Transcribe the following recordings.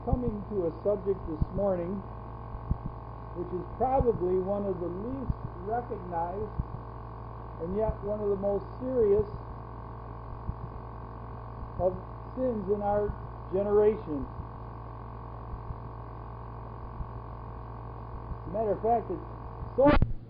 coming to a subject this morning which is probably one of the least recognized and yet one of the most serious of sins in our generation. As a matter of fact, it's so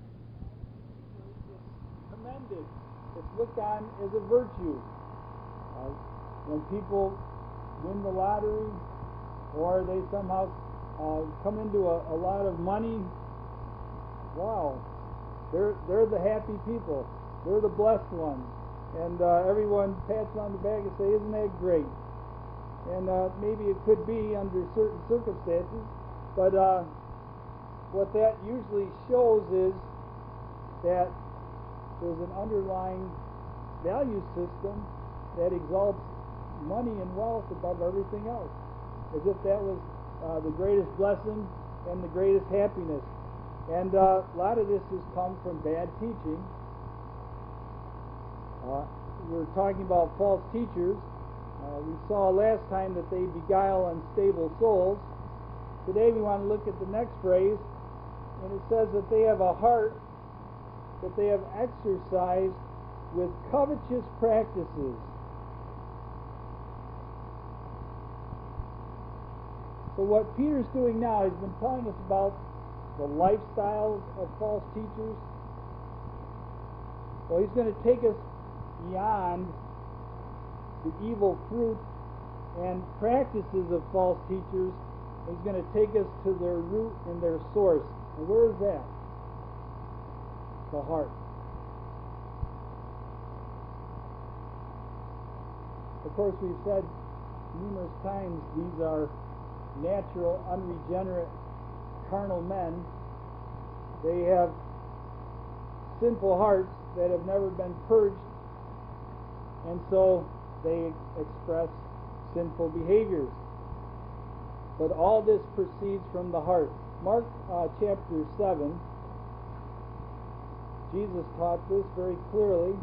commended. It's looked on as a virtue. When people win the lottery or they somehow come into a lot of money, wow, they're the happy people. They're the blessed ones. And everyone pats on the back and say, isn't that great? And maybe it could be under certain circumstances, but what that usually shows is that there's an underlying value system that exalts money and wealth above everything else, as if that was the greatest blessing and the greatest happiness. And a lot of this has come from bad teaching. We're talking about false teachers. We saw last time that they beguile unstable souls. Today we want to look at the next phrase, and it says that they have a heart that they have exercised with covetous practices. So what Peter's doing now, he's been telling us about the lifestyles of false teachers. Well, he's going to take us beyond the evil fruit and practices of false teachers. He's going to take us to their root and their source. And where is that? The heart. Of course, we've said numerous times these are natural, unregenerate, carnal men. They have sinful hearts that have never been purged, and so they express sinful behaviors. But all this proceeds from the heart. Mark chapter 7, Jesus taught this very clearly.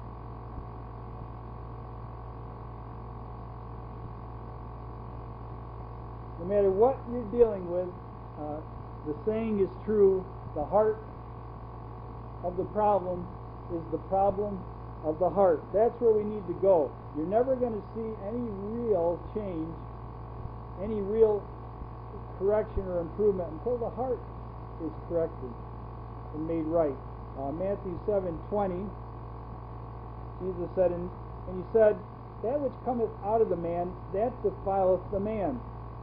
No matter what you're dealing with, the saying is true, the heart of the problem is the problem of the heart. That's where we need to go. You're never going to see any real change, any real correction or improvement until the heart is corrected and made right. Matthew 7:20, Jesus said, and he said, that which cometh out of the man, that defileth the man.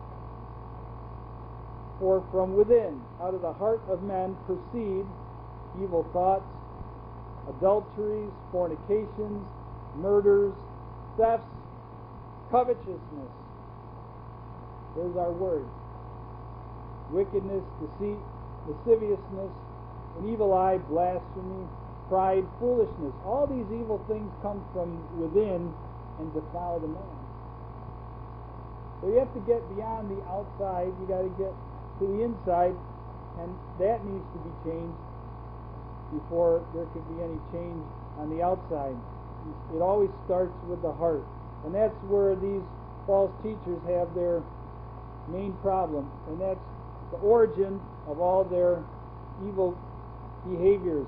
For from within, out of the heart of men, proceed evil thoughts, adulteries, fornications, murders, thefts, covetousness. There's our word. Wickedness, deceit, lasciviousness, an evil eye, blasphemy, pride, foolishness. All these evil things come from within and defile the man. So you have to get beyond the outside. You got to get to the inside, and that needs to be changed before there can be any change on the outside. It always starts with the heart, and that's where these false teachers have their main problem, and that's the origin of all their evil behaviors.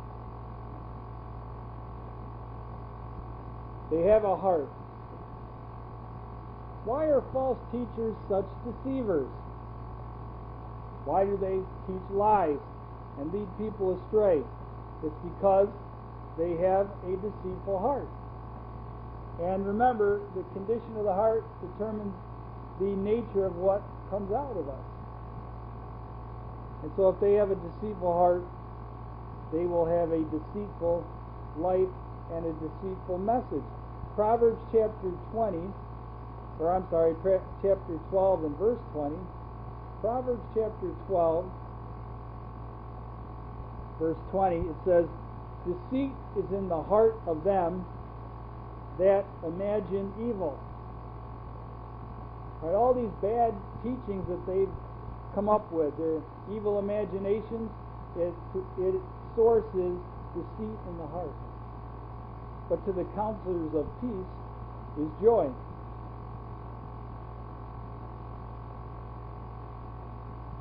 They have a heart. Why are false teachers such deceivers? Why do they teach lies and lead people astray? It's because they have a deceitful heart. And remember, the condition of the heart determines the nature of what comes out of us. And so if they have a deceitful heart, they will have a deceitful life and a deceitful message. Proverbs chapter 12 and verse 20. Proverbs chapter 12, verse 20, it says, deceit is in the heart of them that imagine evil. Right, all these bad teachings that they've come up with, their evil imaginations, it sources deceit in the heart. But to the counselors of peace is joy.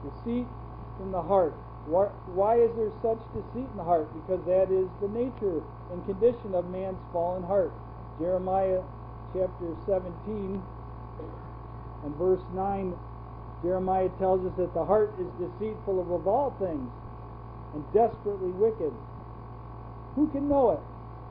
Deceit in the heart. Why is there such deceit in the heart? Because that is the nature and condition of man's fallen heart. Jeremiah chapter 17 and verse 9, Jeremiah tells us that the heart is deceitful above all things and desperately wicked. Who can know it?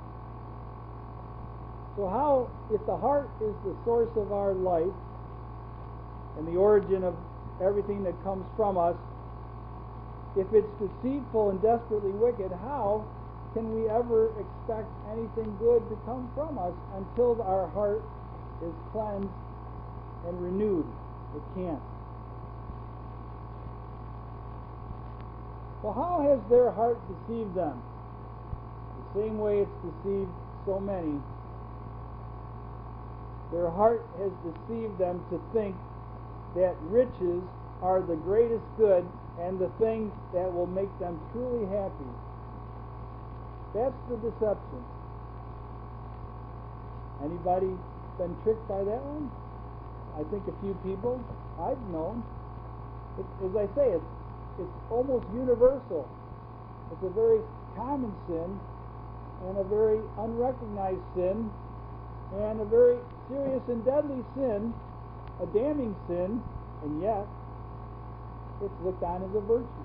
So how, if the heart is the source of our life and the origin of everything that comes from us, if it's deceitful and desperately wicked, how can we ever expect anything good to come from us until our heart is cleansed and renewed? It can't. Well, how has their heart deceived them? The same way it's deceived so many. Their heart has deceived them to think that riches are the greatest good and the thing that will make them truly happy. That's the deception. Anybody been tricked by that one? I think a few people I've known. As I say, it's almost universal. It's a very common sin and a very unrecognized sin and a very serious and deadly sin, a damning sin, and yet it's looked on as a virtue.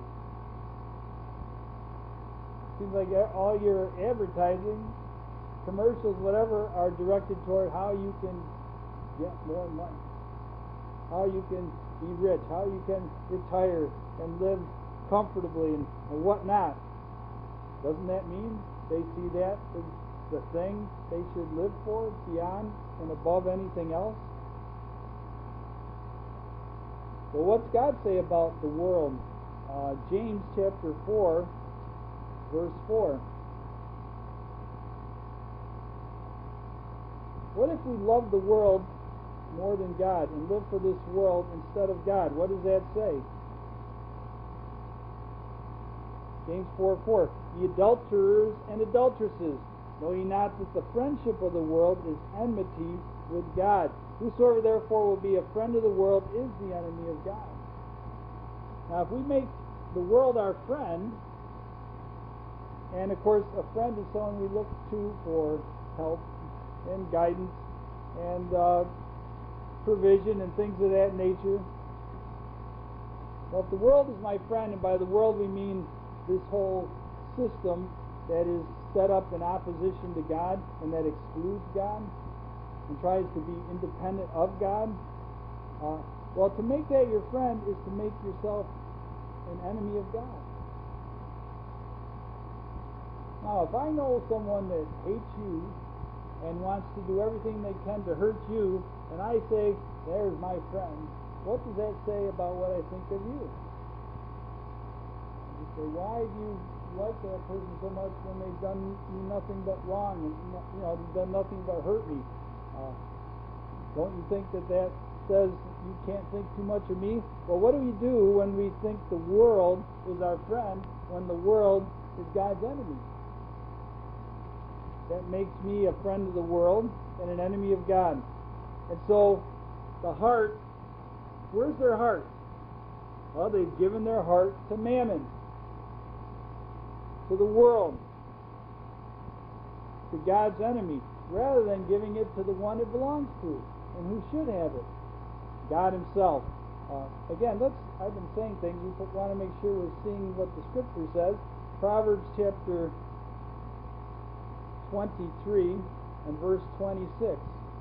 Seems like all your advertising, commercials, whatever, are directed toward how you can get more money, how you can be rich, how you can retire and live comfortably and whatnot. Doesn't that mean they see that as the thing they should live for beyond and above anything else? Well, what's God say about the world? James chapter 4, verse 4. What if we love the world more than God and live for this world instead of God? What does that say? James 4:4. Ye adulterers and adulteresses, know ye not that the friendship of the world is enmity with God? Whosoever therefore will be a friend of the world is the enemy of God. Now, if we make the world our friend, and of course a friend is someone we look to for help and guidance and provision and things of that nature. Well, if the world is my friend, and by the world we mean this whole system that is set up in opposition to God and that excludes God and tries to be independent of God, well, to make that your friend is to make yourself an enemy of God. Now, if I know someone that hates you and wants to do everything they can to hurt you, and I say, there's my friend, what does that say about what I think of you? You say, why do you like that person so much when they've done me nothing but wrong and done nothing but hurt me? Don't you think that says you can't think too much of me? Well, what do we do when we think the world is our friend when the world is God's enemy? That makes me a friend of the world and an enemy of God. And so the heart, where's their heart? Well, they've given their heart to mammon, to the world, to God's enemy, rather than giving it to the one it belongs to and who should have it, God himself. Again, I've been saying things. We want to make sure we're seeing what the Scripture says. Proverbs chapter 23 and verse 26.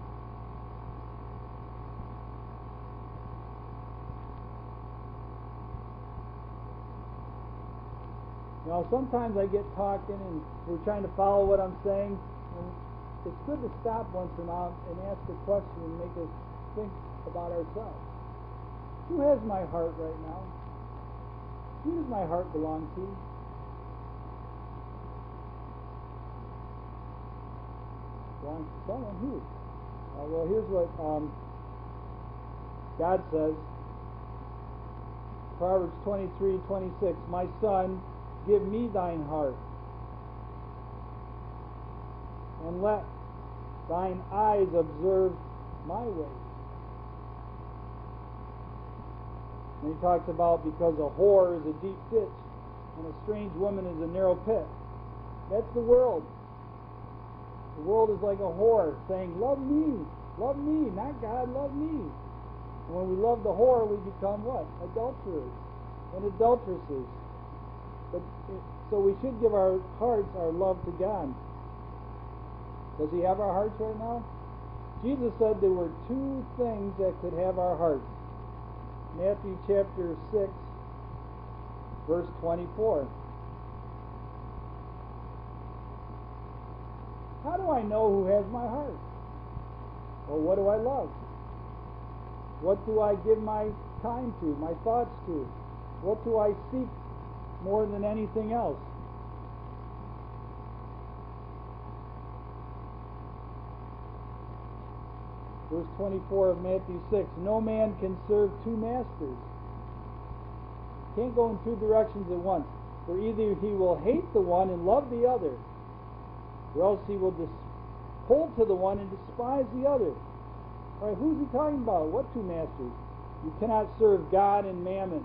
Now, sometimes I get talking and we're trying to follow what I'm saying, and it's good to stop once in a while and ask a question and make us think about ourselves. Who has my heart right now? Who does my heart belong to? Belongs to someone. Who? Well, here's what God says. Proverbs 23:26. My son, give me thine heart, and let thine eyes observe my ways. And he talks about because a whore is a deep ditch and a strange woman is a narrow pit. That's the world. The world is like a whore saying, love me, not God, love me. And when we love the whore, we become what? Adulterers and adulteresses. So we should give our hearts, our love to God. Does he have our hearts right now? Jesus said there were two things that could have our hearts. Matthew chapter 6, verse 24. How do I know who has my heart? Well, what do I love? What do I give my time to, my thoughts to? What do I seek more than anything else? Verse 24 of Matthew 6, no man can serve two masters. Can't go in two directions at once. For either he will hate the one and love the other, or else he will hold to the one and despise the other. All right, who's he talking about? What two masters? You cannot serve God and mammon.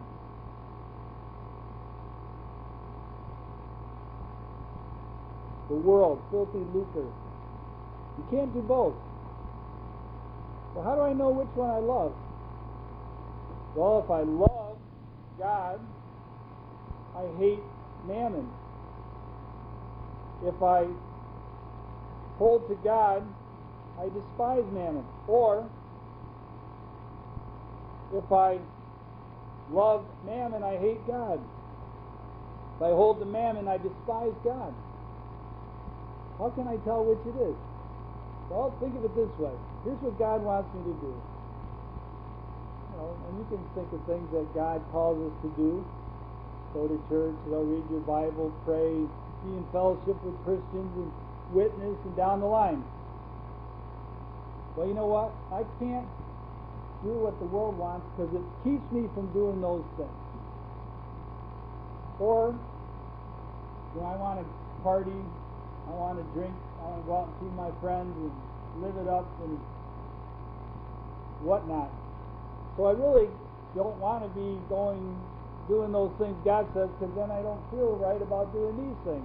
The world, filthy lucre. You can't do both. Well, how do I know which one I love? Well, if I love God, I hate mammon. If I hold to God, I despise mammon. Or, if I love mammon, I hate God. If I hold to mammon, I despise God. How can I tell which it is? Well, think of it this way. Here's what God wants me to do. And you can think of things that God calls us to do. Go to church, read your Bible, pray, be in fellowship with Christians, and witness, and down the line. Well, you know what? I can't do what the world wants because it keeps me from doing those things. Or, I want to party, I want to drink, I want to go out and see my friends and live it up and whatnot. So I really don't want to be doing those things God says, because then I don't feel right about doing these things.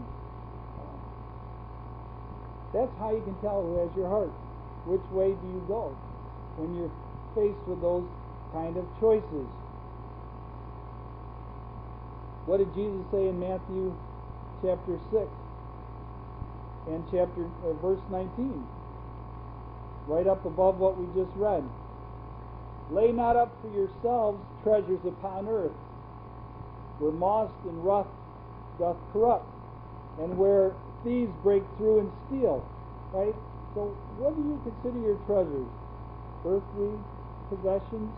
That's how you can tell who has your heart. Which way do you go when you're faced with those kind of choices? What did Jesus say in Matthew chapter 6 and verse 19? Right up above what we just read. Lay not up for yourselves treasures upon earth, where moth and rust doth corrupt, and where thieves break through and steal. Right? So what do you consider your treasures? Earthly possessions?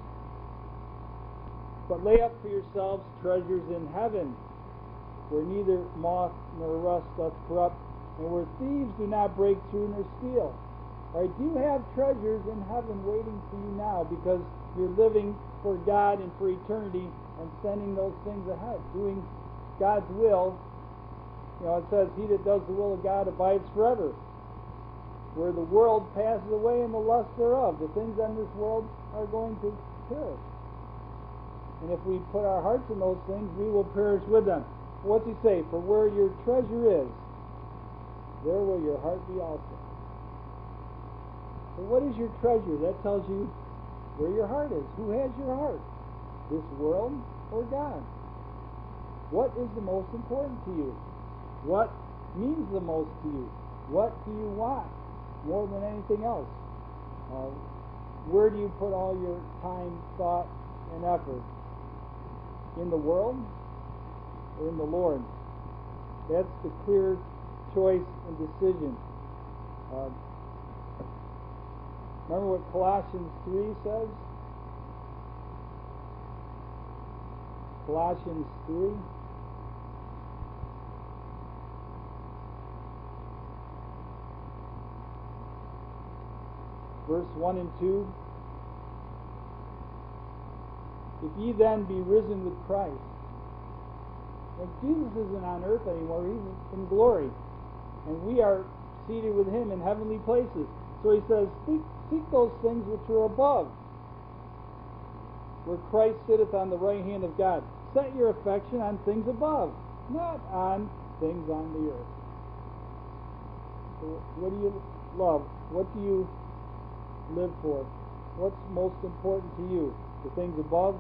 But lay up for yourselves treasures in heaven, where neither moth nor rust doth corrupt, and where thieves do not break through nor steal. All right, do you have treasures in heaven waiting for you now, because you're living for God and for eternity and sending those things ahead, doing God's will? It says, he that does the will of God abides forever. Where the world passes away and the lust thereof. The things in this world are going to perish. And if we put our hearts in those things, we will perish with them. What's he say? For where your treasure is, there will your heart be also. So what is your treasure? That tells you where your heart is. Who has your heart? This world or God? What is the most important to you? What means the most to you? What do you want more than anything else? Where do you put all your time, thought, and effort? In the world or in the Lord? That's the clear choice and decision. Remember what Colossians 3 says? Colossians 3. Verse 1 and 2. If ye then be risen with Christ. Like Jesus isn't on earth anymore, he's in glory. And we are seated with him in heavenly places. So he says, seek those things which are above, where Christ sitteth on the right hand of God. Set your affection on things above, not on things on the earth. So what do you love? What do you live for? What's most important to you? The things above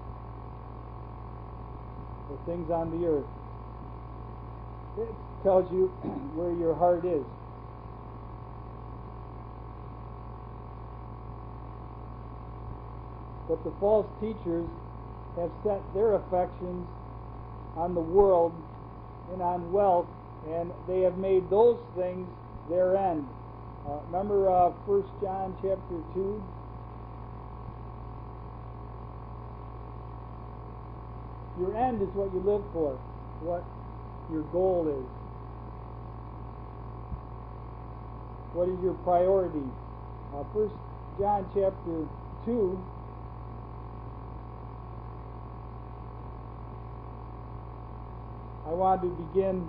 or things on the earth? It tells you where your heart is. But the false teachers have set their affections on the world and on wealth, and they have made those things their end. Remember 1 John chapter 2? Your end is what you live for, what your goal is. What is your priority? 1 John chapter 2. I want to begin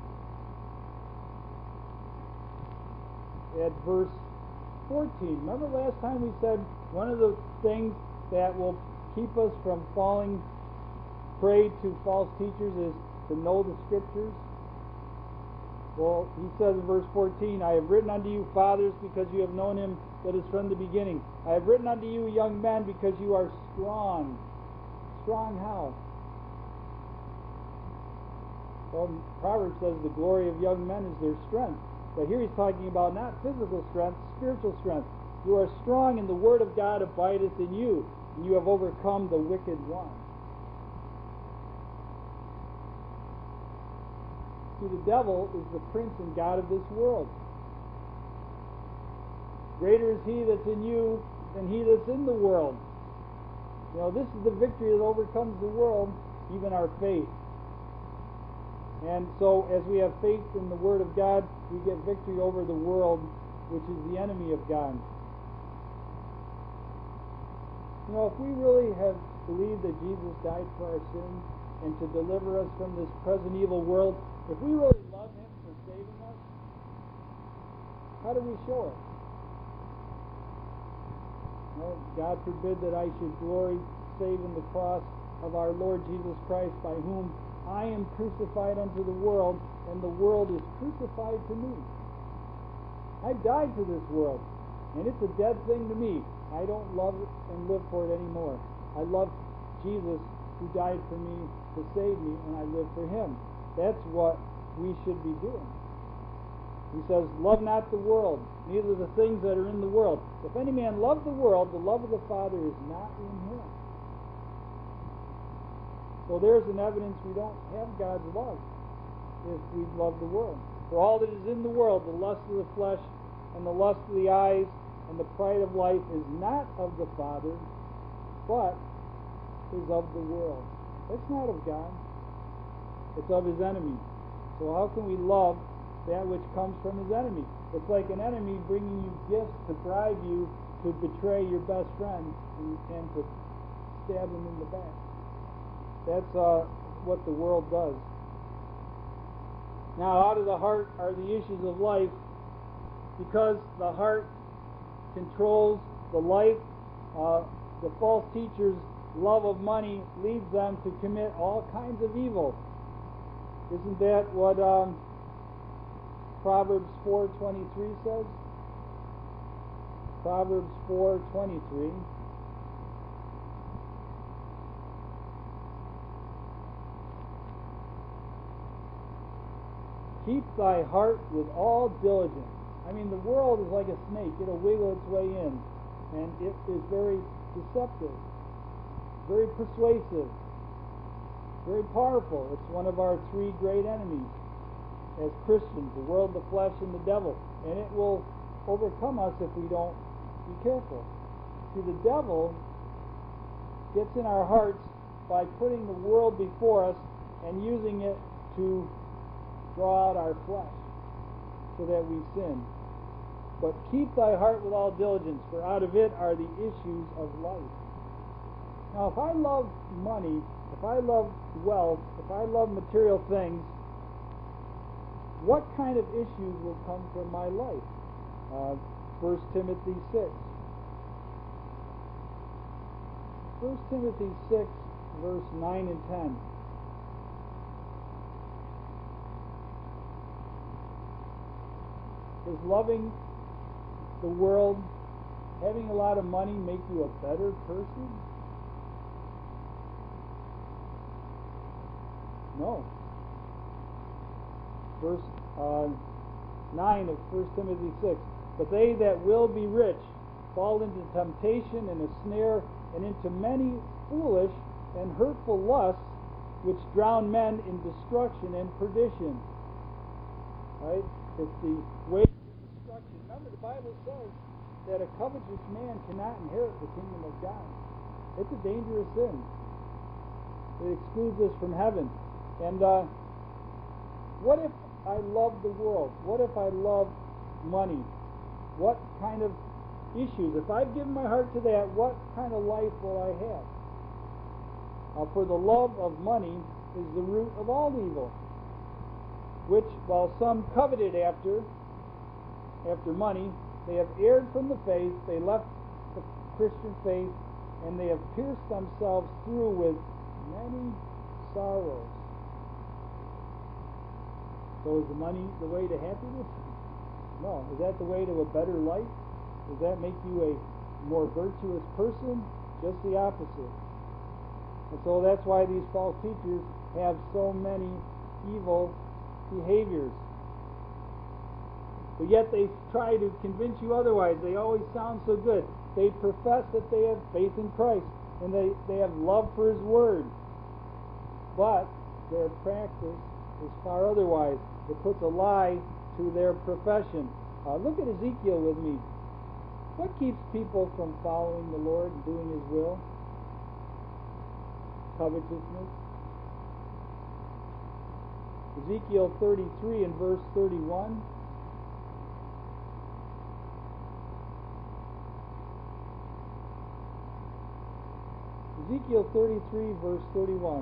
at verse 14. Remember last time we said one of the things that will keep us from falling prey to false teachers is to know the Scriptures? Well, he says in verse 14, I have written unto you, fathers, because you have known him that is from the beginning. I have written unto you, young men, because you are strong. Strong how? Well, Proverbs says the glory of young men is their strength. But here he's talking about not physical strength, spiritual strength. You are strong, and the word of God abideth in you, and you have overcome the wicked one. See, the devil is the prince and god of this world. Greater is he that's in you than he that's in the world. You know, this is the victory that overcomes the world, even our faith. And so, as we have faith in the Word of God, we get victory over the world, which is the enemy of God. You know, if we really have believed that Jesus died for our sins and to deliver us from this present evil world, if we really love Him for saving us, how do we show it? Well, God forbid that I should glory save in the cross of our Lord Jesus Christ, by whom I am crucified unto the world, and the world is crucified to me. I died to this world, and it's a dead thing to me. I don't love it and live for it anymore. I love Jesus who died for me to save me, and I live for Him. That's what we should be doing. He says, love not the world, neither the things that are in the world. If any man love the world, the love of the Father is not in him. So there's an evidence we don't have God's love if we love the world. For all that is in the world, the lust of the flesh and the lust of the eyes and the pride of life is not of the Father, but is of the world. It's not of God. It's of His enemy. So how can we love that which comes from His enemy? It's like an enemy bringing you gifts to bribe you to betray your best friend and to stab him in the back. That's what the world does. Now, out of the heart are the issues of life, because the heart controls the life. The false teachers' love of money leads them to commit all kinds of evil. Isn't that what Proverbs 4:23 says? Proverbs 4:23. Keep thy heart with all diligence. I mean, the world is like a snake. It'll wiggle its way in. And it is very deceptive, very persuasive, very powerful. It's one of our three great enemies as Christians, the world, the flesh, and the devil. And it will overcome us if we don't be careful. See, the devil gets in our hearts by putting the world before us and using it to draw out our flesh so that we sin. But keep thy heart with all diligence, for out of it are the issues of life. Now, if I love money, if I love wealth, if I love material things, what kind of issues will come from my life? 1 Timothy 6. 1 Timothy 6, verse 9 and 10. Does loving the world, having a lot of money, make you a better person? No. Verse 9 of 1 Timothy 6. But they that will be rich fall into temptation and a snare, and into many foolish and hurtful lusts, which drown men in destruction and perdition. Right? It's the way of destruction. Remember, the Bible says that a covetous man cannot inherit the kingdom of God. It's a dangerous sin. It excludes us from heaven. And what if I love the world? What if I love money? What kind of issues? If I've given my heart to that, what kind of life will I have? For the love of money is the root of all evil, which, while some coveted after money, they have erred from the faith, they left the Christian faith, and they have pierced themselves through with many sorrows. So is the money the way to happiness? No. Is that the way to a better life? Does that make you a more virtuous person? Just the opposite. And so that's why these false teachers have so many evil behaviors. But yet they try to convince you otherwise. They always sound so good. They profess that they have faith in Christ, and they have love for His Word. But their practice is far otherwise. It puts a lie to their profession. Look at Ezekiel with me. What keeps people from following the Lord and doing His will? Covetousness. Ezekiel 33 and verse 31. Ezekiel 33, verse 31.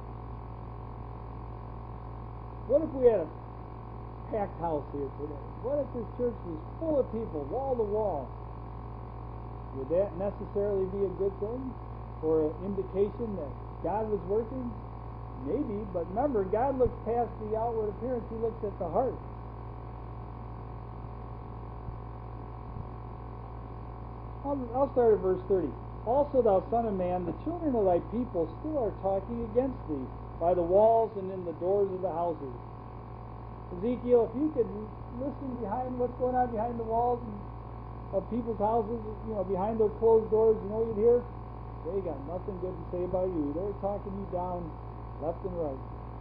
What if we had a packed house here today? What if this church was full of people, wall to wall? Would that necessarily be a good thing? Or an indication that God was working? Maybe, but remember, God looks past the outward appearance. He looks at the heart. I'll start at verse 30. Also, thou son of man, the children of thy people still are talking against thee by the walls and in the doors of the houses. Ezekiel, if you could listen behind what's going on behind the walls of people's houses, behind those closed doors, you'd hear? They got nothing good to say about you. They're talking you down left and right.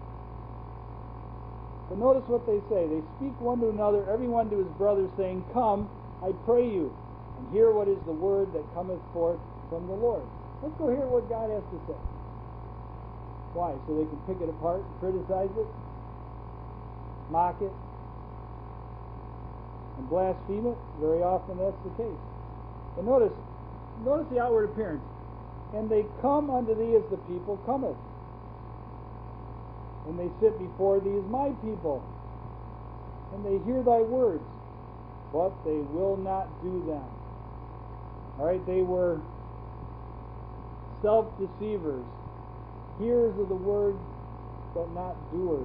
But notice what they say. They speak one to another, every one to his brother, saying, Come, I pray you, and hear what is the word that cometh forth from the Lord. Let's go hear what God has to say. Why? So they can pick it apart and criticize it, mock it, and blaspheme it? Very often that's the case. But notice the outward appearance. And they come unto thee as the people cometh. And they sit before thee as my people. And they hear thy words, but they will not do them. Alright, they were self-deceivers, hearers of the word, but not doers.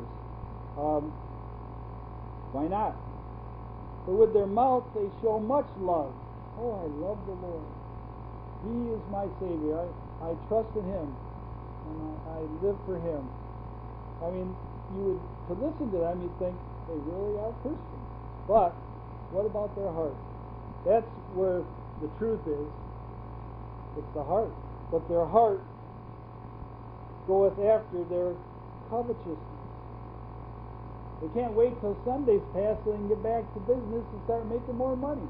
Why not? For with their mouth they show much love. Oh, I love the Lord. He is my Savior. I trust in Him, and I live for Him. I mean, to listen to them, you'd think they really are Christians. But what about their heart? That's where the truth is. It's the heart. But their heart goeth after their covetousness. They can't wait till Sunday's past so they can get back to business and start making more money.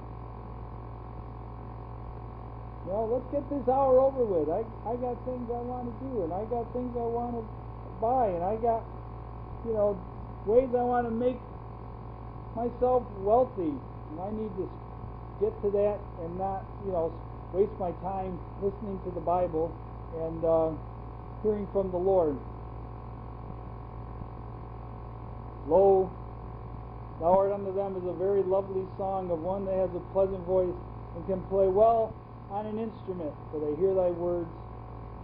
Let's get this hour over with. I got things I want to do, and I got things I want to buy, and I got, ways I want to make myself wealthy. And I need to get to that and not, waste my time listening to the Bible and hearing from the Lord. Lo, thou art unto them as a very lovely song of one that has a pleasant voice and can play well on an instrument, for they hear thy words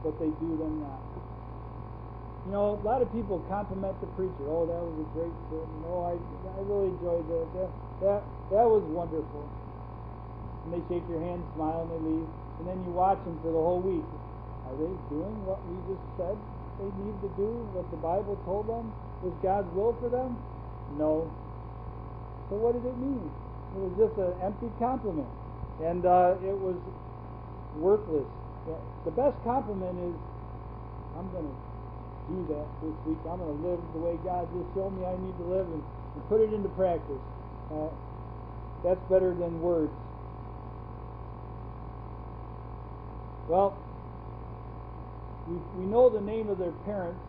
but they do them not. You know, a lot of people compliment the preacher. Oh, that was a great sermon. Oh, I really enjoyed that. That was wonderful. And they shake your hand, smile, and they leave. And then you watch them for the whole week. Are they doing what we just said they need to do? What the Bible told them was God's will for them? No. So what did it mean? It was just an empty compliment. And it was worthless. The best compliment is, I'm going to do that this week. I'm going to live the way God just showed me I need to live and put it into practice. That's better than words. Well, we know the name of their parents.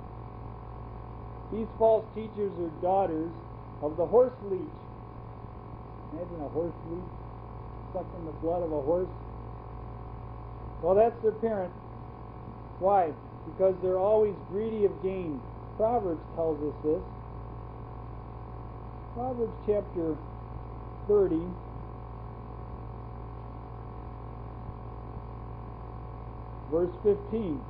These false teachers are daughters of the horse leech. Imagine a horse leech sucking the blood of a horse. Well, that's their parent. Why? Because they're always greedy of gain. Proverbs tells us this. Proverbs chapter 30. Verse 15.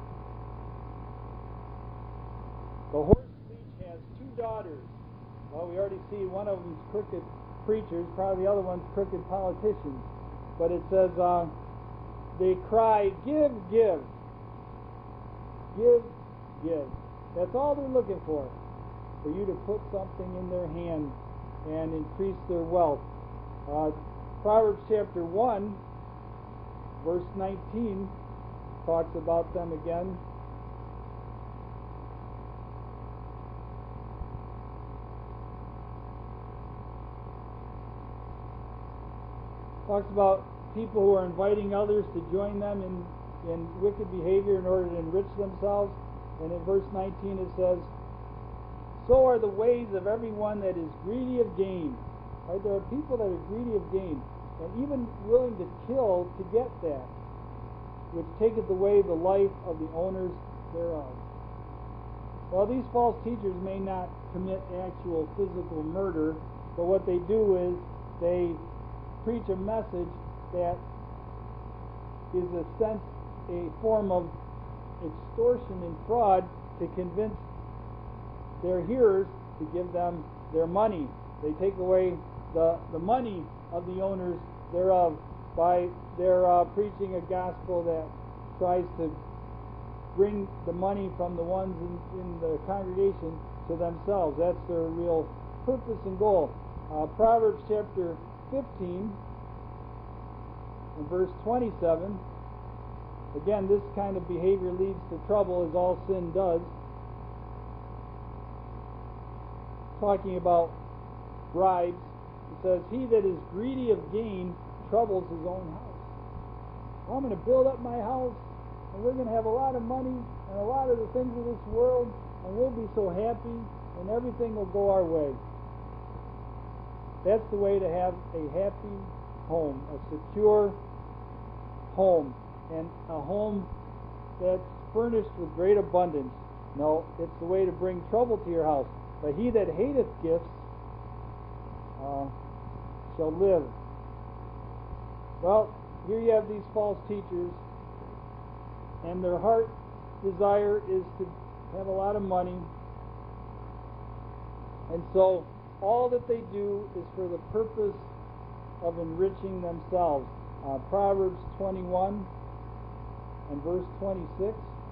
The horse leech has two daughters. Well, we already see one of them's crooked preachers, probably the other one's crooked politicians. But it says, they cry, give, give. Give, give. That's all they're looking for you to put something in their hand and increase their wealth. Proverbs chapter 1, verse 19, talks about them again. Talks about people who are inviting others to join them in wicked behavior in order to enrich themselves. And in verse 19 it says, so are the ways of everyone that is greedy of gain. Right? There are people that are greedy of gain, and even willing to kill to get that, which taketh away the life of the owners thereof. Well, these false teachers may not commit actual physical murder, but what they do is they preach a message that is a form of extortion and fraud to convince their hearers to give them their money. They take away the money of the owners thereof by their preaching a gospel that tries to bring the money from the ones in the congregation to themselves. That's their real purpose and goal. Proverbs chapter 15 and verse 27. Again, this kind of behavior leads to trouble, as all sin does. Talking about bribes, it says, he that is greedy of gain troubles his own house. Well, I'm going to build up my house, and we're going to have a lot of money and a lot of the things of this world, and we'll be so happy, and everything will go our way. That's the way to have a happy home, a secure home, and a home that's furnished with great abundance. No, it's the way to bring trouble to your house. But he that hateth gifts shall live. Well, here you have these false teachers, and their heart desire is to have a lot of money. And so all that they do is for the purpose of enriching themselves. Proverbs 21 and verse 26.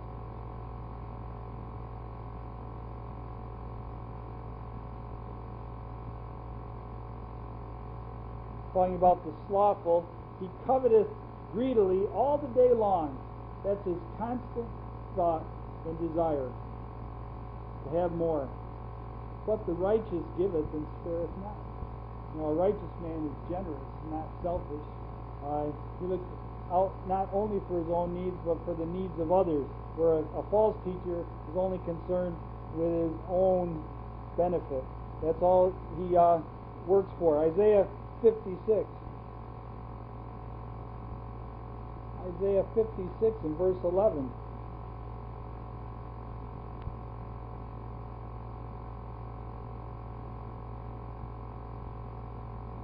Talking about the slothful, he coveteth greedily all the day long. That's his constant thought and desire, to have more. But the righteous giveth and spareth not. You know, a righteous man is generous, not selfish. He looks out not only for his own needs, but for the needs of others. Where a false teacher is only concerned with his own benefit. That's all he works for. Isaiah 56. Isaiah 56 and verse 11.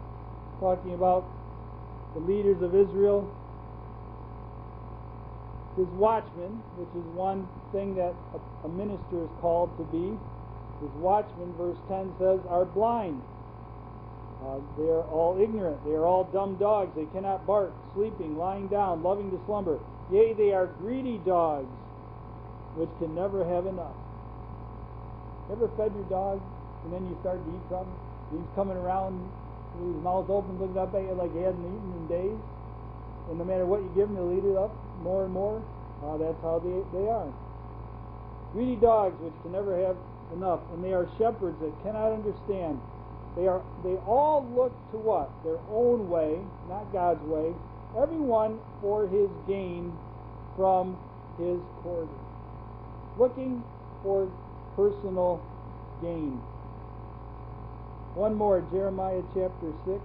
Talking about the leaders of Israel. his watchman, which is one thing that a minister is called to be. His watchmen, verse 10 says, are blind. They are all ignorant. They are all dumb dogs. They cannot bark, sleeping, lying down, loving to slumber. Yea, they are greedy dogs, which can never have enough. Ever fed your dog, and then you start to eat something? He's coming around with his mouth open, looking up at you like he hasn't eaten in days. And no matter what you give him, he'll eat it up more and more. That's how they are. Greedy dogs, which can never have enough. And they are shepherds that cannot understand. They all look to what? Their own way, not God's way. Everyone for his gain from his quarter. Looking for personal gain. One more, Jeremiah chapter 6,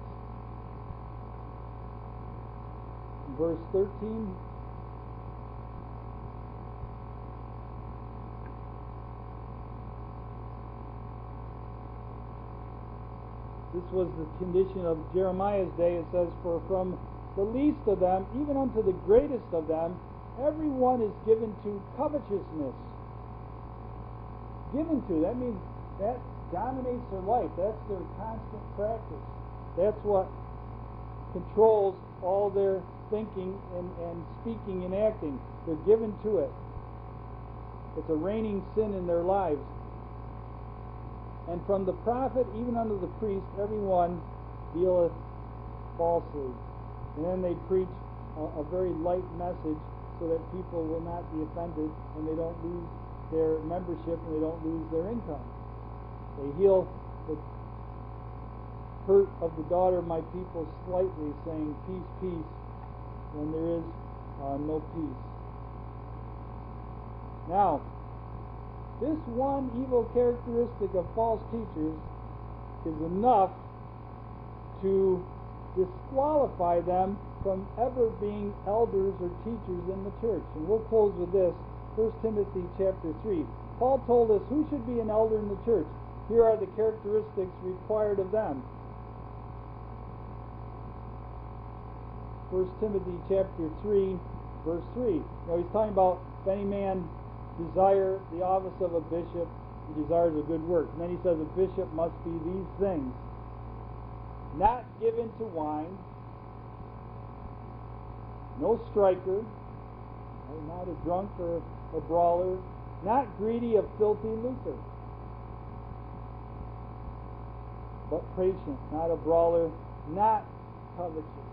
verse 13. This was the condition of Jeremiah's day. It says, for from the least of them, even unto the greatest of them, everyone is given to covetousness. Given to, that means that dominates their life. That's their constant practice. That's what controls all their thinking and speaking and acting. They're given to it. It's a reigning sin in their lives. And from the prophet even unto the priest, everyone dealeth falsely. And then they preach a very light message so that people will not be offended and they don't lose their membership and they don't lose their income. They heal the hurt of the daughter of my people slightly, saying, peace, peace, when there is no peace. Now, this one evil characteristic of false teachers is enough to disqualify them from ever being elders or teachers in the church. And we'll close with this, 1 Timothy chapter 3. Paul told us who should be an elder in the church. Here are the characteristics required of them. 1 Timothy chapter 3, verse 3. Now he's talking about if any man desire the office of a bishop, he desires a good work. And then he says a bishop must be these things: not given to wine, no striker, not a drunk or a brawler, not greedy of filthy lucre, but patient, not a brawler, not covetous.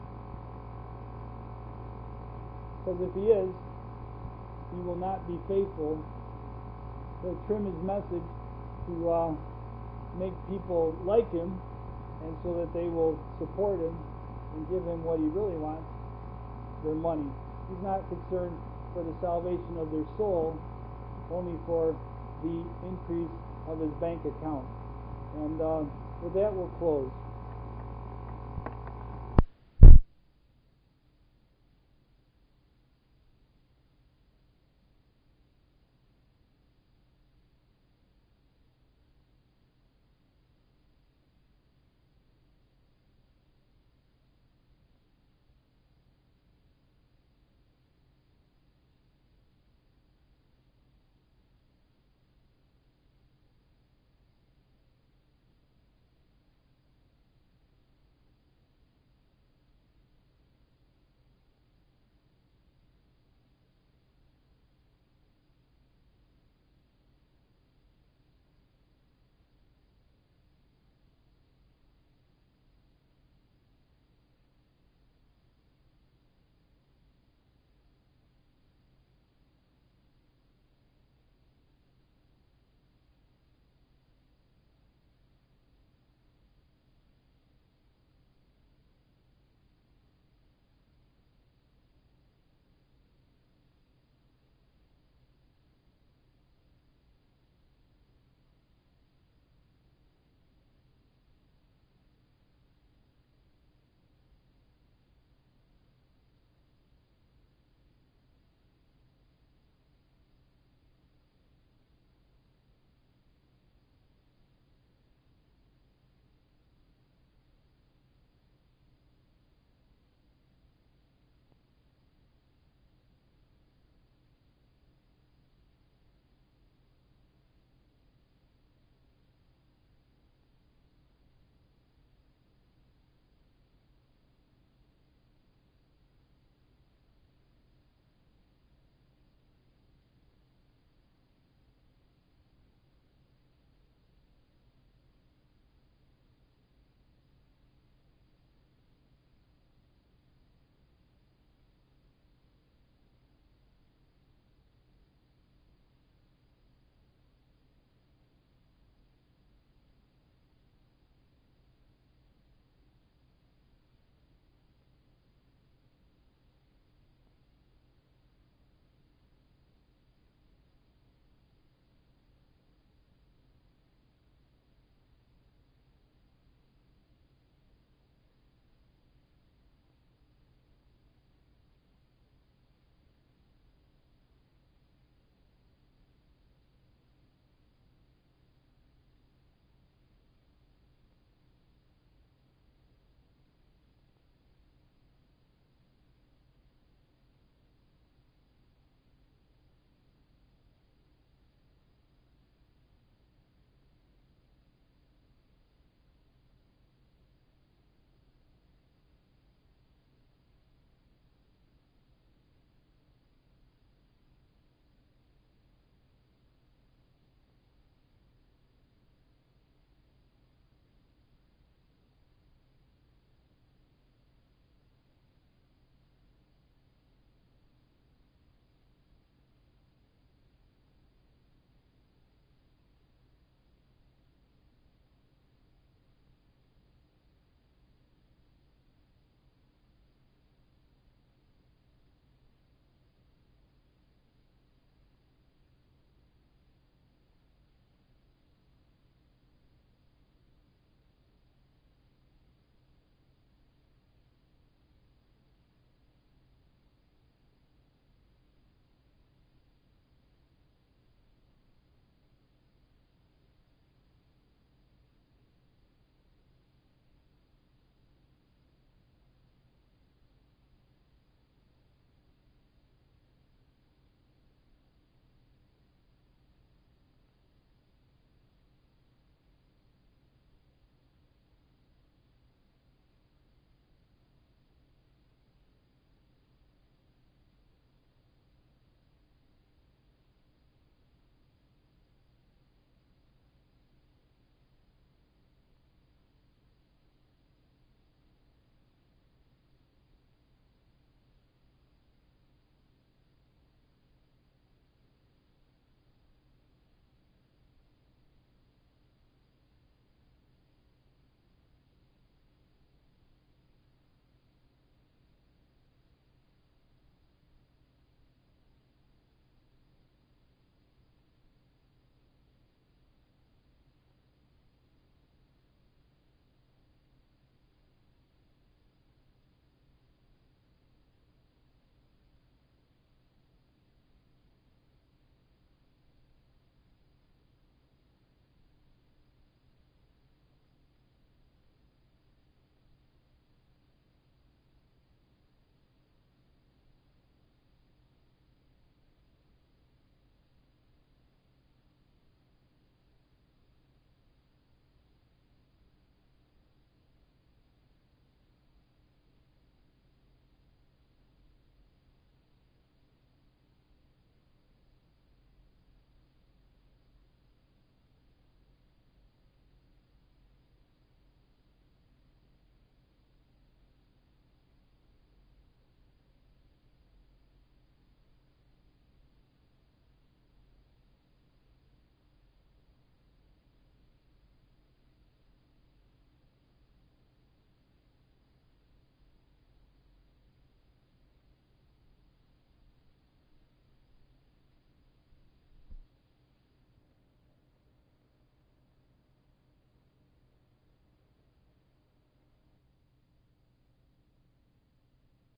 Because if he is, he will not be faithful. He'll trim his message to make people like him, and so that they will support him and give him what he really wants, their money. He's not concerned for the salvation of their soul, only for the increase of his bank account. And with that, we'll close.